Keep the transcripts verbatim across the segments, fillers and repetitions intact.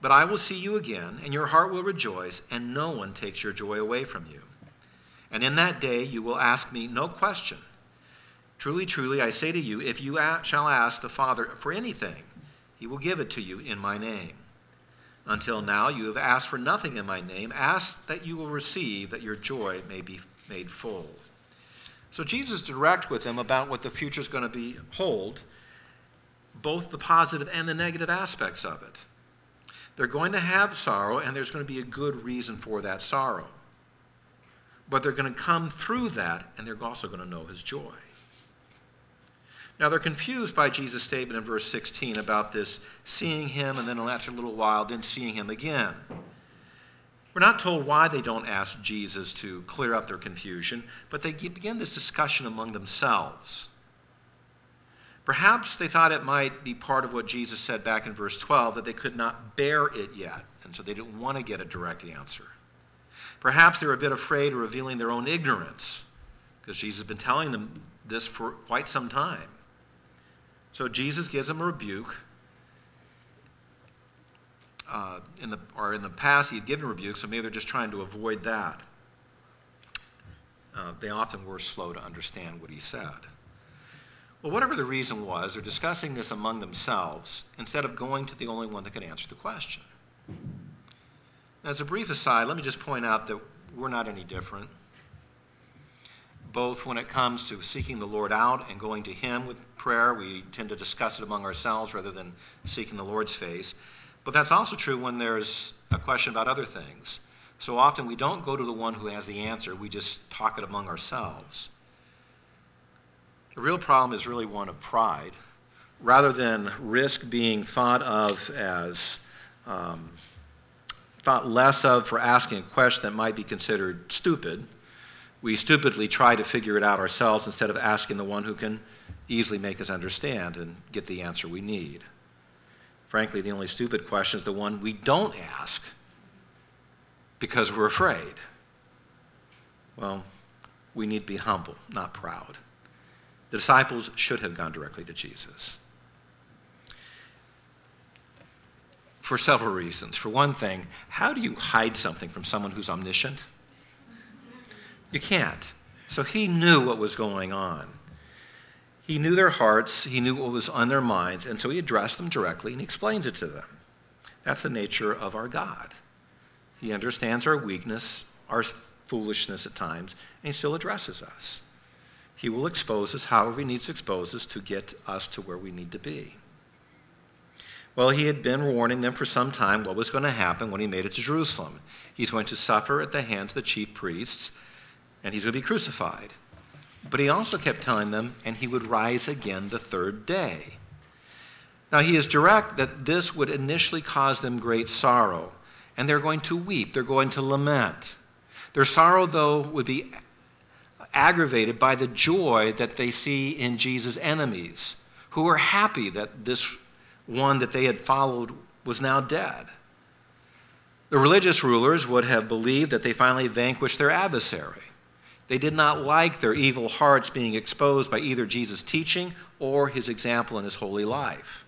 But I will see you again, and your heart will rejoice, and no one takes your joy away from you. And in that day you will ask me no question. Truly, truly, I say to you, if you shall ask the Father for anything, he will give it to you in my name. Until now you have asked for nothing in my name. Ask that you will receive, that your joy may be made full. So Jesus is direct with them about what the future is going to be hold, both the positive and the negative aspects of it. They're going to have sorrow, and there's going to be a good reason for that sorrow. But they're going to come through that, and they're also going to know his joy. Now, they're confused by Jesus' statement in verse sixteen about this seeing him, and then after a little while, then seeing him again. We're not told why they don't ask Jesus to clear up their confusion, but they begin this discussion among themselves. Perhaps they thought it might be part of what Jesus said back in verse twelve, that they could not bear it yet, and so they didn't want to get a direct answer. Perhaps they were a bit afraid of revealing their own ignorance, because Jesus has been telling them this for quite some time. So Jesus gives them a rebuke. Uh, in the, or in the past, he had given a rebuke, so maybe they're just trying to avoid that. Uh, they often were slow to understand what he said. Well, whatever the reason was, they're discussing this among themselves instead of going to the only one that could answer the question. As a brief aside, let me just point out that we're not any different, both when it comes to seeking the Lord out and going to him with prayer. We tend to discuss it among ourselves rather than seeking the Lord's face. But that's also true when there's a question about other things. So often we don't go to the one who has the answer. We just talk it among ourselves. The real problem is really one of pride. Rather than risk being thought of as, um, thought less of for asking a question that might be considered stupid, we stupidly try to figure it out ourselves instead of asking the one who can easily make us understand and get the answer we need. Frankly, the only stupid question is the one we don't ask because we're afraid. Well, we need to be humble, not proud. The disciples should have gone directly to Jesus. For several reasons. For one thing, how do you hide something from someone who's omniscient? You can't. So he knew what was going on. He knew their hearts, he knew what was on their minds, and so he addressed them directly and he explains it to them. That's the nature of our God. He understands our weakness, our foolishness at times, and he still addresses us. He will expose us however he needs to expose us to get us to where we need to be. Well, he had been warning them for some time what was going to happen when he made it to Jerusalem. He's going to suffer at the hands of the chief priests, and he's going to be crucified. But he also kept telling them, and he would rise again the third day. Now, he is direct that this would initially cause them great sorrow, and they're going to weep, they're going to lament. Their sorrow, though, would be aggravated by the joy that they see in Jesus' enemies, who are happy that this one that they had followed was now dead. The religious rulers would have believed that they finally vanquished their adversary. They did not like their evil hearts being exposed by either Jesus' teaching or his example in his holy life.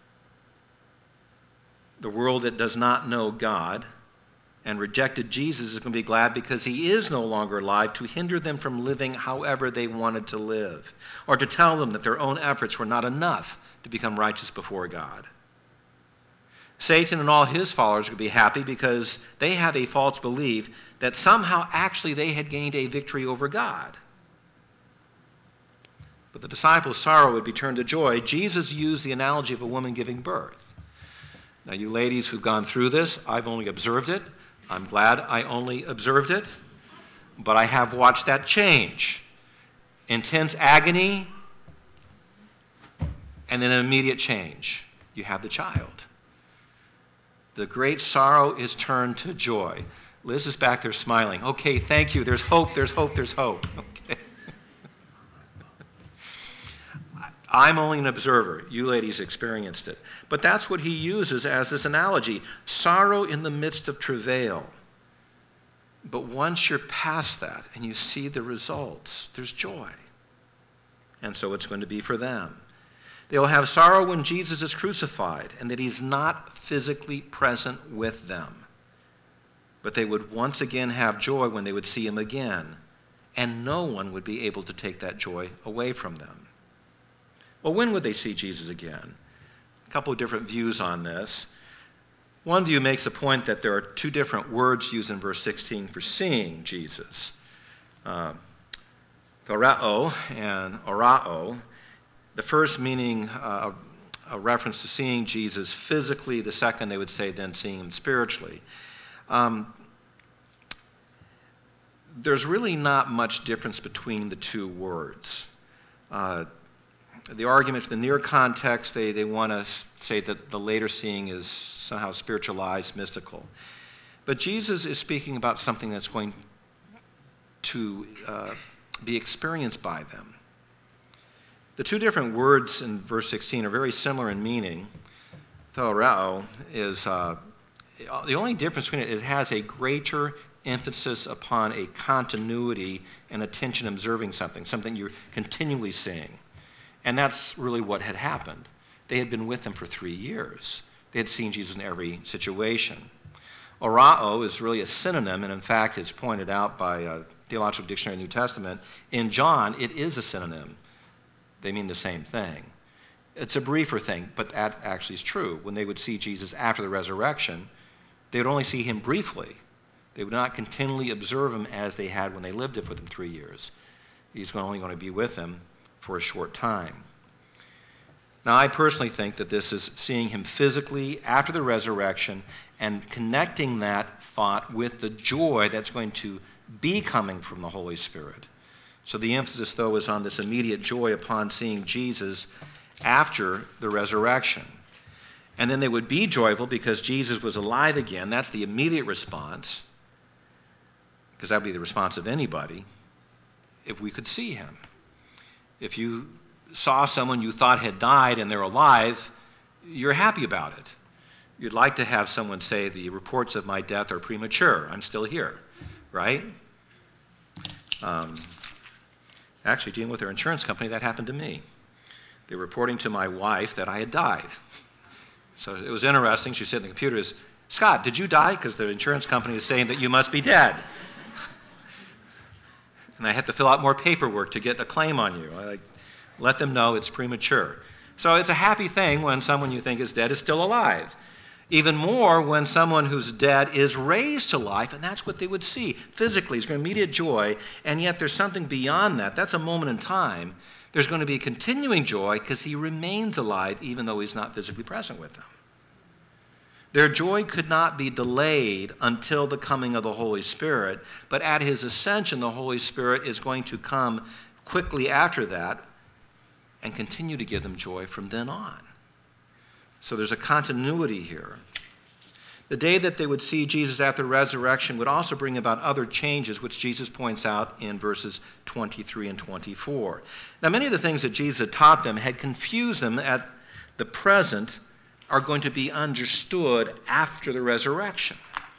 The world that does not know God and rejected Jesus is going to be glad because he is no longer alive to hinder them from living however they wanted to live, or to tell them that their own efforts were not enough to become righteous before God. Satan and all his followers would be happy because they have a false belief that somehow actually they had gained a victory over God. But the disciples' sorrow would be turned to joy. Jesus used the analogy of a woman giving birth. Now, you ladies who've gone through this, I've only observed it. I'm glad I only observed it. But I have watched that change. Intense agony and then an immediate change. You have the child. The great sorrow is turned to joy. Liz is back there smiling. Okay, thank you. There's hope, there's hope, there's hope. Okay. I'm only an observer. You ladies experienced it. But that's what he uses as this analogy. Sorrow in the midst of travail. But once you're past that and you see the results, there's joy. And so it's going to be for them. They will have sorrow when Jesus is crucified and that he's not physically present with them. But they would once again have joy when they would see him again, and no one would be able to take that joy away from them. Well, when would they see Jesus again? A couple of different views on this. One view makes the point that there are two different words used in verse sixteen for seeing Jesus. Uh, Phoreo and orao. The first meaning uh, a reference to seeing Jesus physically. The second, they would say, then seeing him spiritually. Um, there's really not much difference between the two words. Uh, the argument, the near context, they, they want to say that the later seeing is somehow spiritualized, mystical. But Jesus is speaking about something that's going to uh, be experienced by them. The two different words in verse sixteen are very similar in meaning. Phoreo is uh, the only difference between it, it has a greater emphasis upon a continuity and attention observing something, something you're continually seeing. And that's really what had happened. They had been with him for three years. They had seen Jesus in every situation. Orao is really a synonym, and in fact, it's pointed out by a Theological Dictionary of the New Testament. In John, it is a synonym. They mean the same thing. It's a briefer thing, but that actually is true. When they would see Jesus after the resurrection, they would only see him briefly. They would not continually observe him as they had when they lived with him three years. He's only going to be with them for a short time. Now, I personally think that this is seeing him physically after the resurrection and connecting that thought with the joy that's going to be coming from the Holy Spirit. So the emphasis, though, is on this immediate joy upon seeing Jesus after the resurrection. And then they would be joyful because Jesus was alive again. That's the immediate response, because that would be the response of anybody if we could see him. If you saw someone you thought had died and they're alive, you're happy about it. You'd like to have someone say, the reports of my death are premature. I'm still here, right? Um, actually, dealing with their insurance company, that happened to me. They were reporting to my wife that I had died. So it was interesting. She said in the computer, is, Scott, did you die? Because the insurance company is saying that you must be dead. And I had to fill out more paperwork to get a claim on you. I let them know it's premature. So it's a happy thing when someone you think is dead is still alive. Even more when someone who's dead is raised to life, and that's what they would see. Physically, it's going to be immediate joy, and yet there's something beyond that. That's a moment in time. There's going to be continuing joy because he remains alive even though he's not physically present with them. Their joy could not be delayed until the coming of the Holy Spirit, but at his ascension, the Holy Spirit is going to come quickly after that and continue to give them joy from then on. So there's a continuity here. The day that they would see Jesus after resurrection would also bring about other changes, which Jesus points out in verses twenty-three and twenty-four. Now, many of the things that Jesus had taught them had confused them at the present are going to be understood after the resurrection.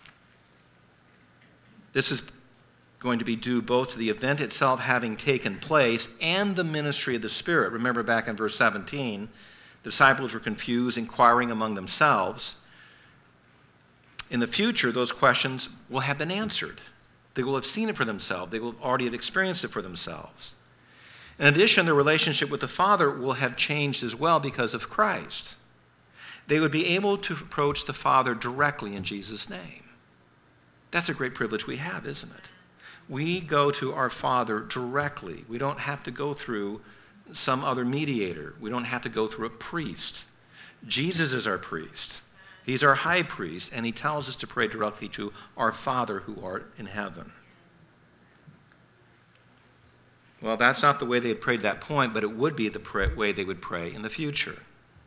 This is going to be due both to the event itself having taken place and the ministry of the Spirit. Remember back in verse seventeen, the disciples were confused, inquiring among themselves. In the future, those questions will have been answered. They will have seen it for themselves. They will already have experienced it for themselves. In addition, their relationship with the Father will have changed as well because of Christ. They would be able to approach the Father directly in Jesus' name. That's a great privilege we have, isn't it? We go to our Father directly. We don't have to go through some other mediator. We don't have to go through a priest. Jesus is our priest. He's our high priest, and he tells us to pray directly to our Father who art in heaven. Well, that's not the way they had prayed at that point, but it would be the pray- way they would pray in the future.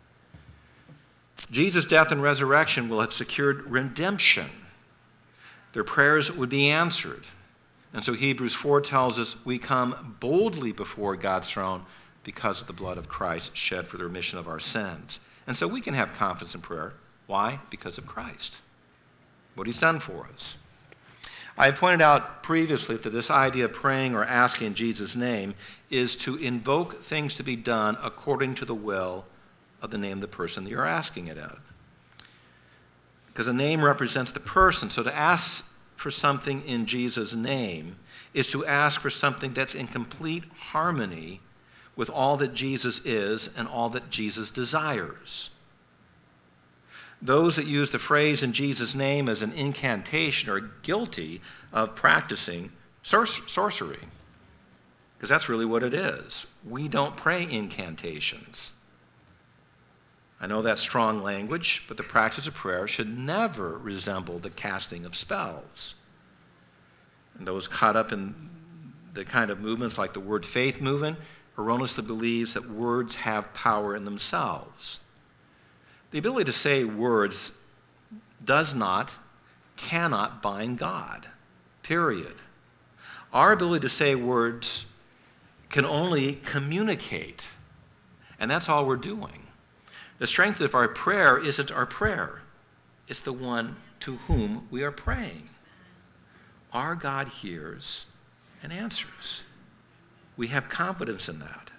Jesus' death and resurrection will have secured redemption. Their prayers would be answered. And so Hebrews four tells us we come boldly before God's throne because of the blood of Christ shed for the remission of our sins. And so we can have confidence in prayer. Why? Because of Christ. What he's done for us. I pointed out previously that this idea of praying or asking in Jesus' name is to invoke things to be done according to the will of the name of the person that you're asking it of. Because a name represents the person, so to ask for something in Jesus' name is to ask for something that's in complete harmony with all that Jesus is and all that Jesus desires. Those that use the phrase in Jesus' name as an incantation are guilty of practicing sor- sorcery. Because that's really what it is. We don't pray incantations. I know that's strong language, but the practice of prayer should never resemble the casting of spells. And those caught up in the kind of movements like the word faith movement erroneously believes that words have power in themselves. The ability to say words does not, cannot bind God, period. Our ability to say words can only communicate, and that's all we're doing. The strength of our prayer isn't our prayer. It's the one to whom we are praying. Our God hears and answers. We have confidence in that.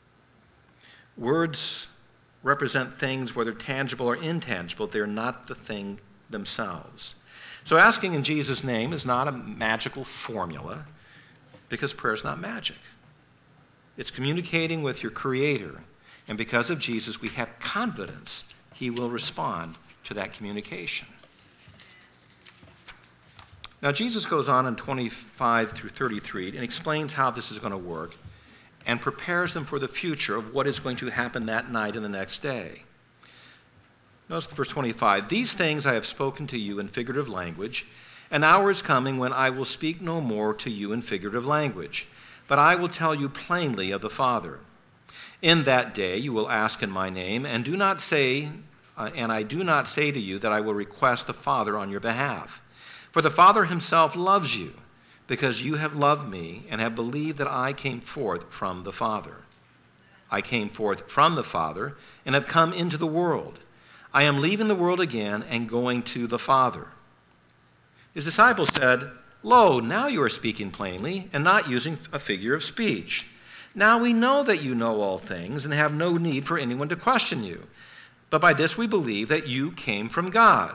Words represent things, whether tangible or intangible. They're not the thing themselves. So asking in Jesus' name is not a magical formula, because prayer is not magic. It's communicating with your Creator. And because of Jesus, we have confidence He will respond to that communication. Now, Jesus goes on in twenty-five through thirty-three and explains how this is going to work and prepares them for the future of what is going to happen that night and the next day. Notice verse twenty-five. These things I have spoken to you in figurative language. An hour is coming when I will speak no more to you in figurative language, but I will tell you plainly of the Father. In that day you will ask in my name, and do not say, uh, and I do not say to you that I will request the Father on your behalf. For the Father himself loves you, because you have loved me and have believed that I came forth from the Father. I came forth from the Father and have come into the world. I am leaving the world again and going to the Father. His disciples said, Lo, now you are speaking plainly and not using a figure of speech. Now we know that you know all things and have no need for anyone to question you. But by this we believe that you came from God.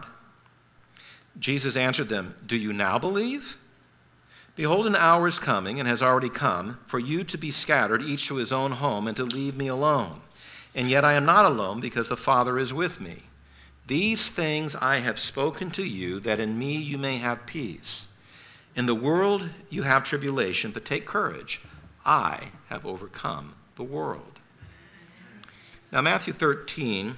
Jesus answered them, Do you now believe? Behold, an hour is coming, and has already come, for you to be scattered, each to his own home, and to leave me alone. And yet I am not alone, because the Father is with me. These things I have spoken to you, that in me you may have peace. In the world you have tribulation, but take courage. I have overcome the world. Now, Matthew thirteen,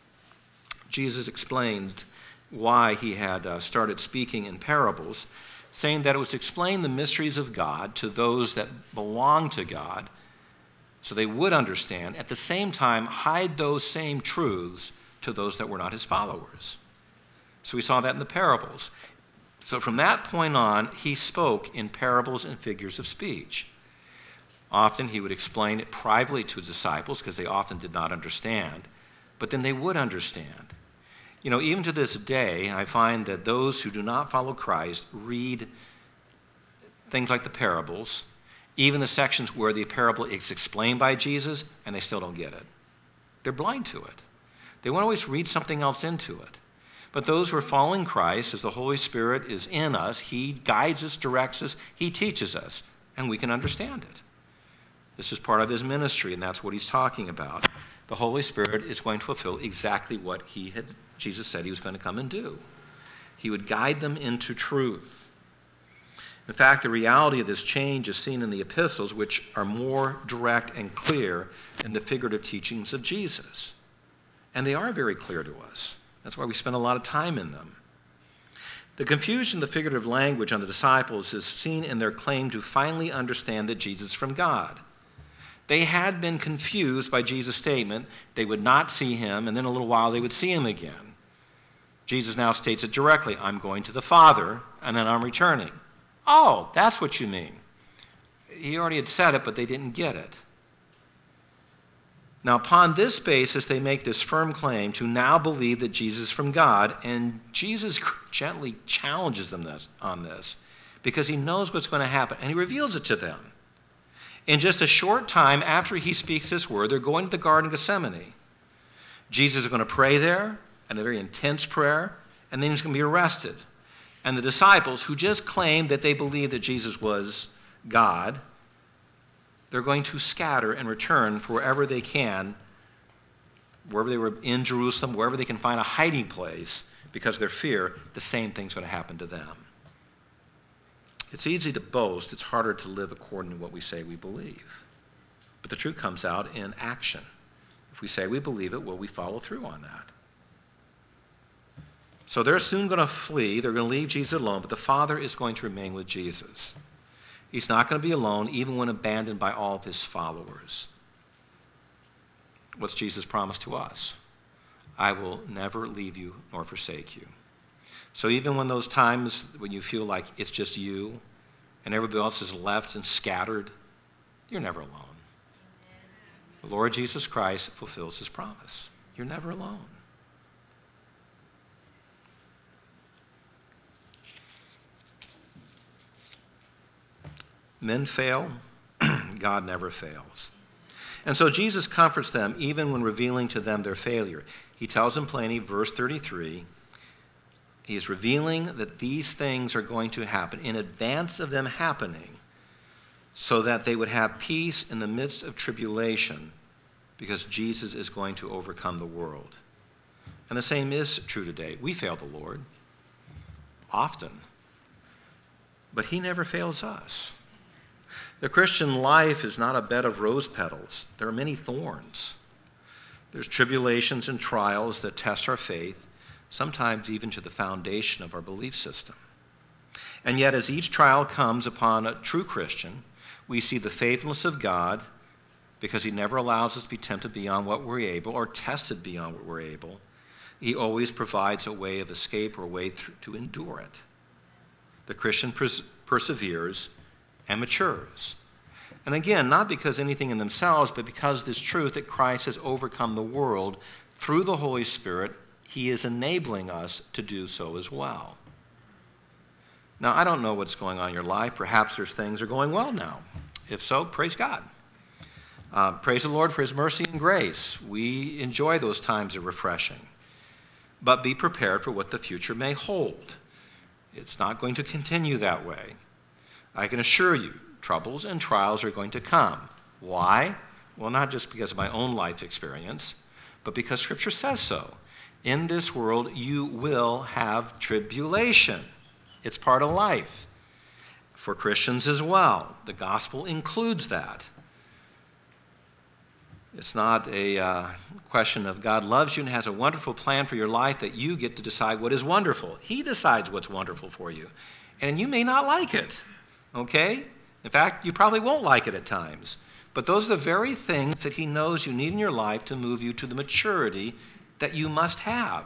Jesus explained why he had uh, started speaking in parables, saying that it was to explain the mysteries of God to those that belong to God, so they would understand, at the same time hide those same truths to those that were not his followers. So we saw that in the parables. So from that point on, he spoke in parables and figures of speech. Often he would explain it privately to his disciples because they often did not understand, but then they would understand. You know, even to this day, I find that those who do not follow Christ read things like the parables, even the sections where the parable is explained by Jesus, and they still don't get it. They're blind to it. They want to always read something else into it. But those who are following Christ, as the Holy Spirit is in us, he guides us, directs us, he teaches us, and we can understand it. This is part of his ministry, and that's what he's talking about. The Holy Spirit is going to fulfill exactly what he had, Jesus said he was going to come and do. He would guide them into truth. In fact, the reality of this change is seen in the epistles, which are more direct and clear than the figurative teachings of Jesus. And they are very clear to us. That's why we spend a lot of time in them. The confusion of the figurative language on the disciples is seen in their claim to finally understand that Jesus is from God. They had been confused by Jesus' statement they would not see him, and then a little while they would see him again. Jesus now states it directly, I'm going to the Father, and then I'm returning. Oh, that's what you mean. He already had said it, but they didn't get it. Now, upon this basis, they make this firm claim to now believe that Jesus is from God, and Jesus gently challenges them this, on this, because he knows what's going to happen, and he reveals it to them. In just a short time after he speaks this word, they're going to the Garden of Gethsemane. Jesus is going to pray there, and a very intense prayer, and then he's going to be arrested. And the disciples, who just claimed that they believed that Jesus was God, they're going to scatter and return for wherever they can, wherever they were in Jerusalem, wherever they can find a hiding place, because of their fear, the same thing's going to happen to them. It's easy to boast. It's harder to live according to what we say we believe. But the truth comes out in action. If we say we believe it, will we follow through on that? So they're soon going to flee. They're going to leave Jesus alone, but the Father is going to remain with Jesus. He's not going to be alone, even when abandoned by all of his followers. What's Jesus' promise to us? I will never leave you nor forsake you. So even when those times when you feel like it's just you and everybody else is left and scattered, you're never alone. The Lord Jesus Christ fulfills his promise. You're never alone. Men fail. God never fails. And so Jesus comforts them even when revealing to them their failure. He tells them plainly, verse thirty-three, he is revealing that these things are going to happen in advance of them happening so that they would have peace in the midst of tribulation because Jesus is going to overcome the world. And the same is true today. We fail the Lord often, but he never fails us. The Christian life is not a bed of rose petals. There are many thorns. There's tribulations and trials that test our faith, sometimes even to the foundation of our belief system. And yet, as each trial comes upon a true Christian, we see the faithfulness of God because he never allows us to be tempted beyond what we're able or tested beyond what we're able. He always provides a way of escape or a way th- to endure it. The Christian pers- perseveres and matures. And again, not because anything in themselves, but because this truth that Christ has overcome the world through the Holy Spirit, he is enabling us to do so as well. Now, I don't know what's going on in your life. Perhaps there's things that are going well now. If so, praise God. Uh, praise the Lord for his mercy and grace. We enjoy those times of refreshing. But be prepared for what the future may hold. It's not going to continue that way. I can assure you, troubles and trials are going to come. Why? Well, not just because of my own life experience, but because Scripture says so. In this world, you will have tribulation. It's part of life. For Christians as well. The gospel includes that. It's not a uh, question of God loves you and has a wonderful plan for your life that you get to decide what is wonderful. He decides what's wonderful for you. And you may not like it. Okay? In fact, you probably won't like it at times. But those are the very things that he knows you need in your life to move you to the maturity that you must have.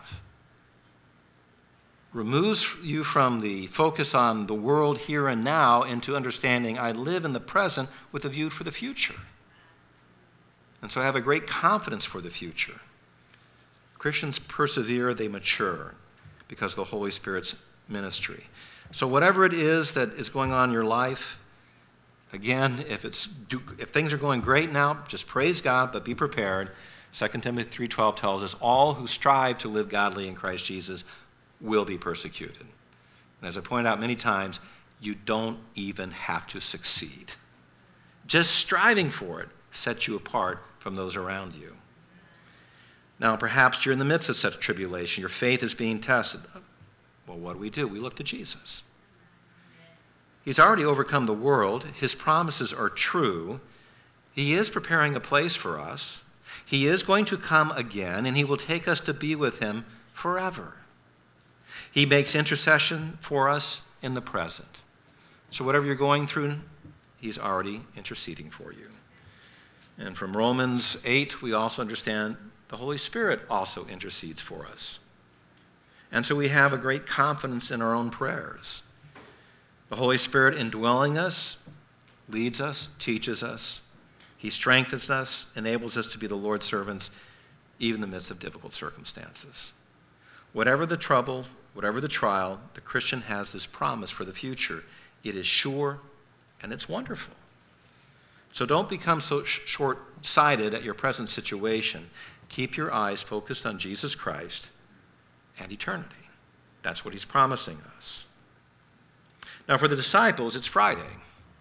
Removes you from the focus on the world here and now into understanding I live in the present with a view for the future. And so I have a great confidence for the future. Christians persevere, they mature because of the Holy Spirit's ministry. So whatever it is that is going on in your life, again, if it's if things are going great now, just praise God, but be prepared. Second Timothy three twelve tells us, all who strive to live godly in Christ Jesus will be persecuted. And as I pointed out many times, you don't even have to succeed. Just striving for it sets you apart from those around you. Now, perhaps you're in the midst of such tribulation. Your faith is being tested. Well, what do we do? We look to Jesus. He's already overcome the world. His promises are true. He is preparing a place for us. He is going to come again, and he will take us to be with him forever. He makes intercession for us in the present. So whatever you're going through, he's already interceding for you. And from Romans eight, we also understand the Holy Spirit also intercedes for us. And so we have a great confidence in our own prayers. The Holy Spirit indwelling us, leads us, teaches us. He strengthens us, enables us to be the Lord's servants, even in the midst of difficult circumstances. Whatever the trouble, whatever the trial, the Christian has this promise for the future. It is sure, and it's wonderful. So don't become so sh- short-sighted at your present situation. Keep your eyes focused on Jesus Christ and eternity. That's what he's promising us. Now, for the disciples, it's Friday.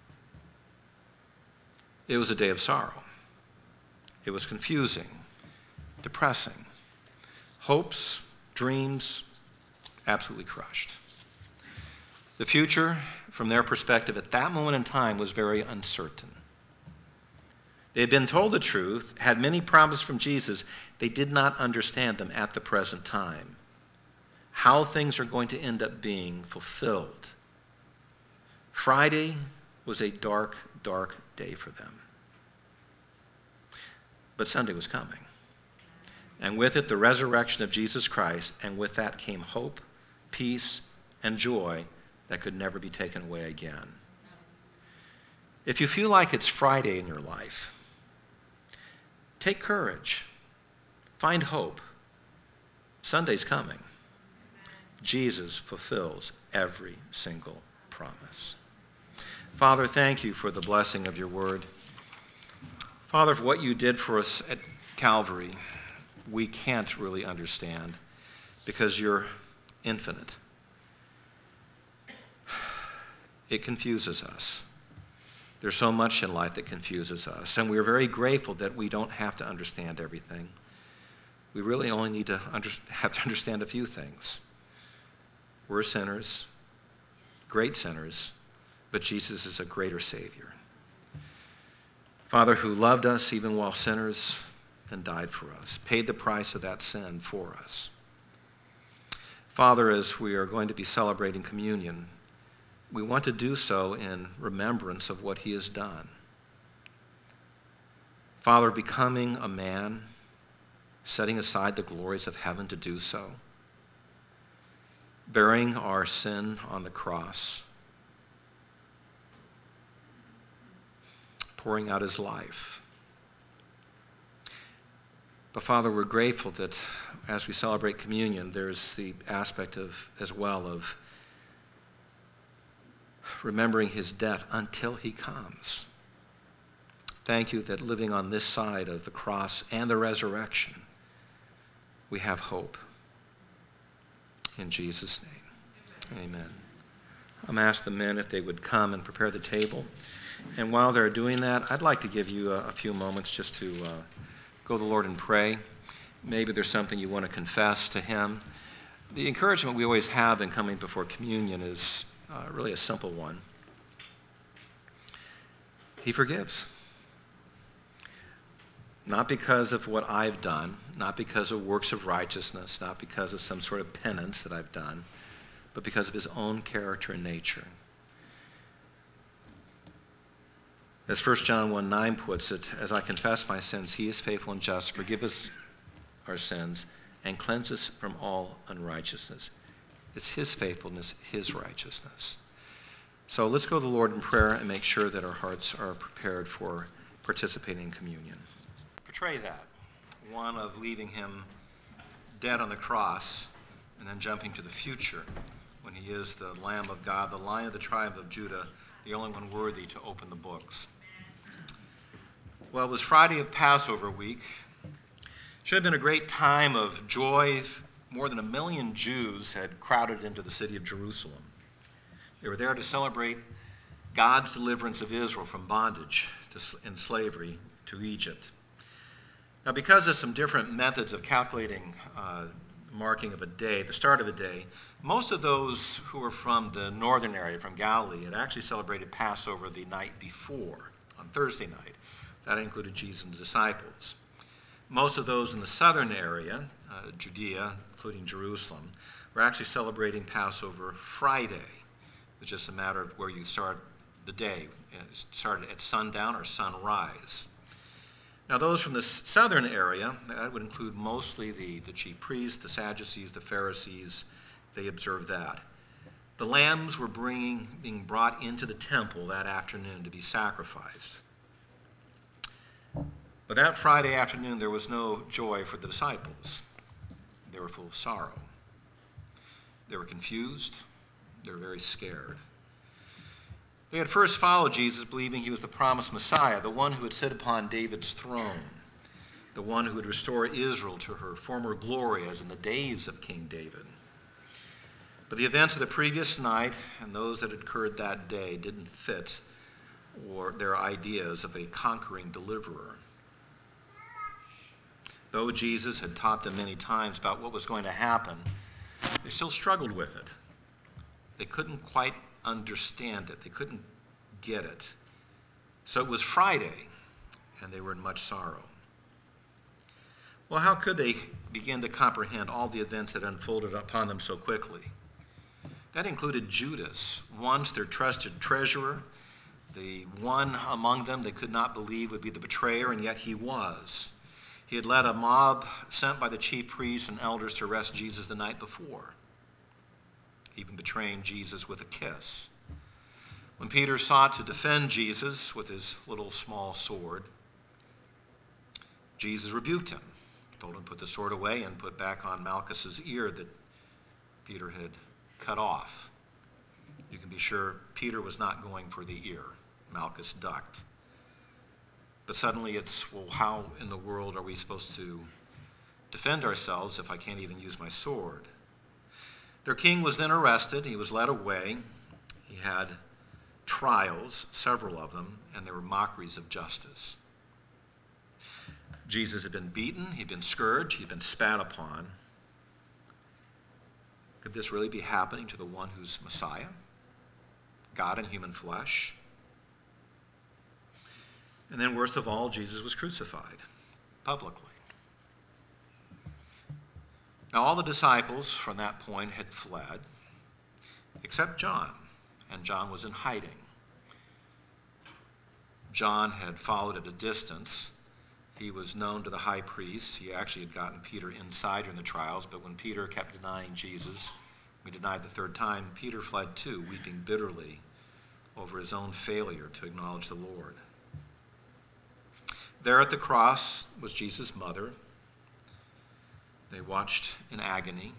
It was a day of sorrow. It was confusing, depressing. Hopes, dreams, absolutely crushed. The future, from their perspective at that moment in time, was very uncertain. They had been told the truth, had many promises from Jesus. They did not understand them at the present time. How things are going to end up being fulfilled. Friday was a dark, dark day for them. But Sunday was coming. And with it, the resurrection of Jesus Christ, and with that came hope, peace, and joy that could never be taken away again. If you feel like it's Friday in your life, take courage. Find hope. Sunday's coming. Jesus fulfills every single promise. Father, thank you for the blessing of your word. Father, for what you did for us at Calvary, we can't really understand because you're infinite. It confuses us. There's so much in life that confuses us, and we're very grateful that we don't have to understand everything. We really only need to under, have to understand a few things. We're sinners, great sinners, but Jesus is a greater Savior. Father, who loved us even while sinners and died for us, paid the price of that sin for us. Father, as we are going to be celebrating communion, we want to do so in remembrance of what he has done. Father, becoming a man, setting aside the glories of heaven to do so, bearing our sin on the cross, pouring out his life. But Father, we're grateful that as we celebrate communion, there's the aspect of, as well, of remembering his death until he comes. Thank you that living on this side of the cross and the resurrection, we have hope. In Jesus' name, amen. I'm asked the men if they would come and prepare the table. And while they're doing that, I'd like to give you a, a few moments just to uh, go to the Lord and pray. Maybe there's something you want to confess to him. The encouragement we always have in coming before communion is uh, really a simple one. He forgives. Not because of what I've done, not because of works of righteousness, not because of some sort of penance that I've done, but because of his own character and nature. As First John one nine puts it, as I confess my sins, he is faithful and just to forgive us our sins and cleanse us from all unrighteousness. It's his faithfulness, his righteousness. So let's go to the Lord in prayer and make sure that our hearts are prepared for participating in communion. Portray that, one of leaving him dead on the cross and then jumping to the future when he is the Lamb of God, the Lion of the tribe of Judah, the only one worthy to open the books. Well, it was Friday of Passover week. Should have been a great time of joy. More than a million Jews had crowded into the city of Jerusalem. They were there to celebrate God's deliverance of Israel from bondage to, and slavery to Egypt. Now, because of some different methods of calculating uh, marking of a day, the start of a day, most of those who were from the northern area, from Galilee, had actually celebrated Passover the night before, on Thursday night. That included Jesus and the disciples. Most of those in the southern area, uh, Judea, including Jerusalem, were actually celebrating Passover Friday. It's just a matter of where you start the day. It started at sundown or sunrise. Now, those from the southern area, that would include mostly the, the chief priests, the Sadducees, the Pharisees, they observed that. The lambs were bringing, being brought into the temple that afternoon to be sacrificed. But that Friday afternoon, there was no joy for the disciples. They were full of sorrow. They were confused. They were very scared. They had first followed Jesus, believing he was the promised Messiah, the one who would sit upon David's throne, the one who would restore Israel to her former glory as in the days of King David. But the events of the previous night and those that had occurred that day didn't fit or their ideas of a conquering deliverer. Though Jesus had taught them many times about what was going to happen, they still struggled with it. They couldn't quite understand it. They couldn't get it. So it was Friday, and they were in much sorrow. Well, how could they begin to comprehend all the events that unfolded upon them so quickly? That included Judas, once their trusted treasurer, the one among them they could not believe would be the betrayer, and yet he was. He had led a mob sent by the chief priests and elders to arrest Jesus the night before, even betraying Jesus with a kiss. When Peter sought to defend Jesus with his little small sword, Jesus rebuked him, told him to put the sword away and put back on Malchus's ear that Peter had cut off. You can be sure Peter was not going for the ear. Malchus ducked. But suddenly it's, well, how in the world are we supposed to defend ourselves if I can't even use my sword? Their king was then arrested. He was led away. He had trials, several of them, and there were mockeries of justice. Jesus had been beaten. He'd been scourged. He'd been spat upon. Could this really be happening to the one who's Messiah? God in human flesh? And then worst of all, Jesus was crucified publicly. Now all the disciples from that point had fled, except John, and John was in hiding. John had followed at a distance. He was known to the high priest. He actually had gotten Peter inside during the trials, but when Peter kept denying Jesus, he denied the third time, Peter fled too, weeping bitterly over his own failure to acknowledge the Lord. There at the cross was Jesus' mother. They watched in agony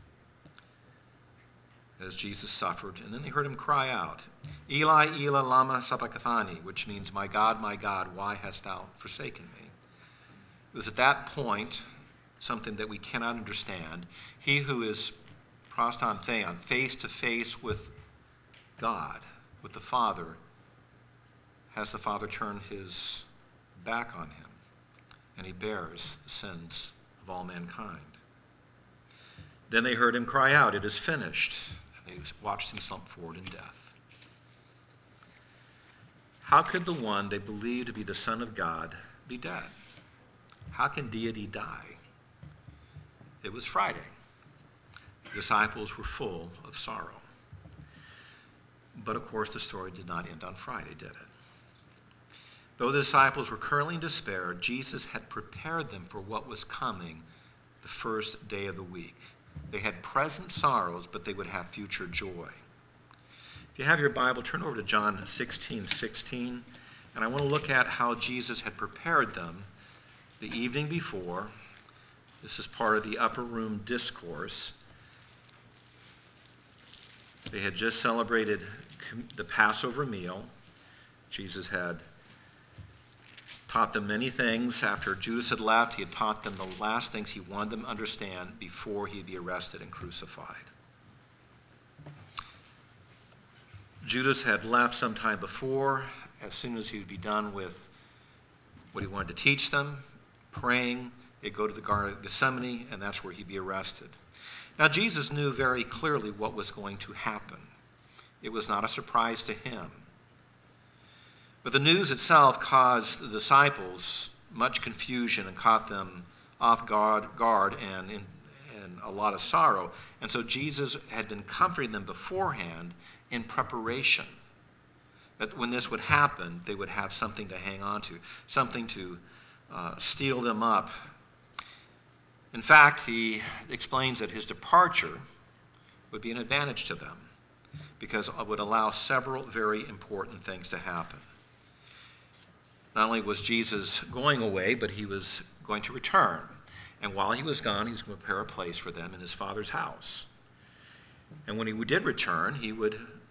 as Jesus suffered, and then they heard him cry out, Eli, Eli, lama sabachthani, which means, my God, my God, why hast thou forsaken me? It was at that point, something that we cannot understand, he who is proston theon, face to face with God, with the Father, has the Father turn his back on him, and he bears the sins of all mankind. Then they heard him cry out, it is finished. And they watched him slump forward in death. How could the one they believed to be the Son of God be dead? How can deity die? It was Friday. The disciples were full of sorrow. But of course the story did not end on Friday, did it? Though the disciples were currently in despair, Jesus had prepared them for what was coming the first day of the week. They had present sorrows, but they would have future joy. If you have your Bible, turn over to John sixteen sixteen, and I want to look at how Jesus had prepared them the evening before. This is part of the upper room discourse. They had just celebrated the Passover meal. Jesus had taught them many things. After Judas had left, he had taught them the last things he wanted them to understand before he'd be arrested and crucified. Judas had left some time before. As soon as he would be done with what he wanted to teach them, praying, they'd go to the Garden of Gethsemane, and that's where he'd be arrested. Now, Jesus knew very clearly what was going to happen. It was not a surprise to him. But the news itself caused the disciples much confusion and caught them off guard, guard and in and a lot of sorrow. And so Jesus had been comforting them beforehand in preparation, that when this would happen, they would have something to hang on to, something to uh, steel them up. In fact, he explains that his departure would be an advantage to them because it would allow several very important things to happen. Not only was Jesus going away, but he was going to return. And while he was gone, he was going to prepare a place for them in his Father's house. And when he did return, he would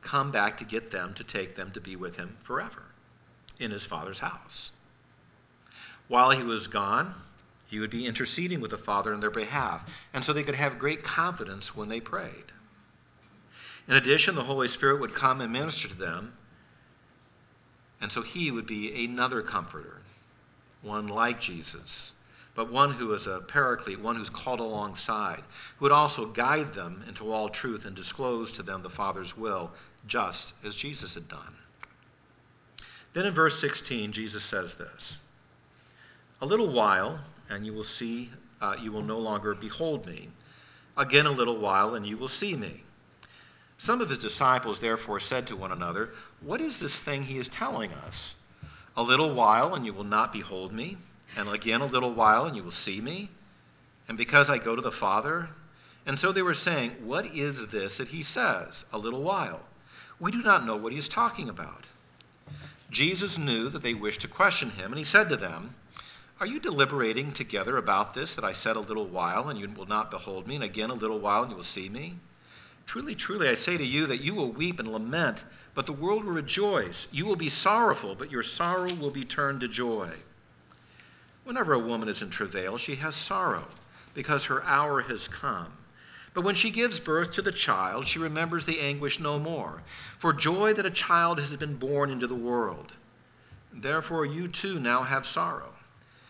come back to get them, to take them to be with him forever in his Father's house. While he was gone, he would be interceding with the Father on their behalf, and so they could have great confidence when they prayed. In addition, the Holy Spirit would come and minister to them, and so he would be another comforter, one like Jesus, but one who is a paraclete, one who's called alongside, who would also guide them into all truth and disclose to them the Father's will, just as Jesus had done. Then in verse sixteen, Jesus says this, "A little while, and you will see, uh, you will no longer behold me. Again a little while, and you will see me." Some of his disciples therefore said to one another, "What is this thing he is telling us? A little while, and you will not behold me, and again a little while, and you will see me, and because I go to the Father?" And so they were saying, "What is this that he says, a little while? We do not know what he is talking about." Jesus knew that they wished to question him, and he said to them, "Are you deliberating together about this, that I said a little while, and you will not behold me, and again a little while, and you will see me? Truly, truly, I say to you that you will weep and lament, but the world will rejoice. You will be sorrowful, but your sorrow will be turned to joy. Whenever a woman is in travail, she has sorrow, because her hour has come. But when she gives birth to the child, she remembers the anguish no more, for joy that a child has been born into the world. Therefore you too now have sorrow.